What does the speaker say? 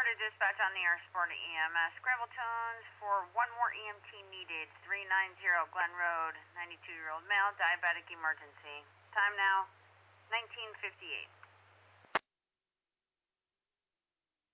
to dispatch on the Air Support EMS. Scramble tones for one more EMT needed. 390 Glen Road, 92-year-old male, diabetic emergency. Time now, 19:58.